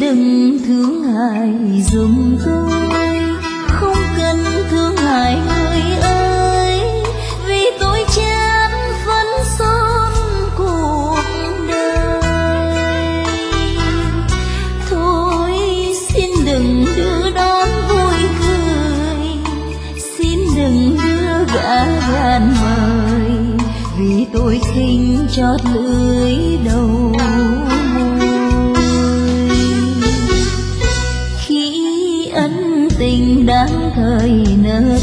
đừng thương hại giùm tôi, không cần thương hại người ơi, vì tôi chán phấn son cuộc đời. Thôi xin đừng đưa đón vui cười, xin đừng đưa gã gan mời, vì tôi khinh chót lưỡi đầu môi. Khi ân tình đáng thời nợ